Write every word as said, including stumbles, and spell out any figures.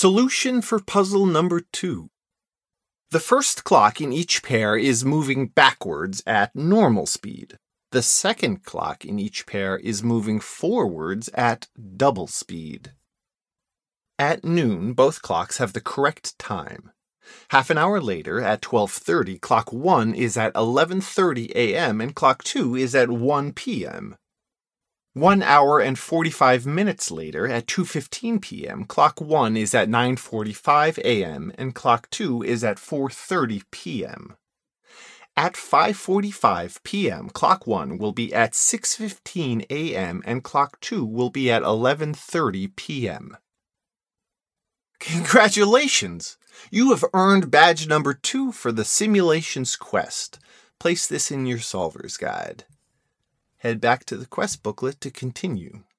Solution for puzzle number two. The first clock in each pair is moving backwards at normal speed. The second clock in each pair is moving forwards at double speed. At noon, both clocks have the correct time. Half an hour later, at twelve thirty, clock one is at eleven thirty a m and clock two is at one p m One hour and forty-five minutes later, at two fifteen p m, clock one is at nine forty-five a m and clock two is at four thirty p m At five forty-five p m, clock one will be at six fifteen a m and clock two will be at eleven thirty p m Congratulations! You have earned badge number two for the Simulations Quest. Place this in your Solver's Guide. Head back to the quest booklet to continue.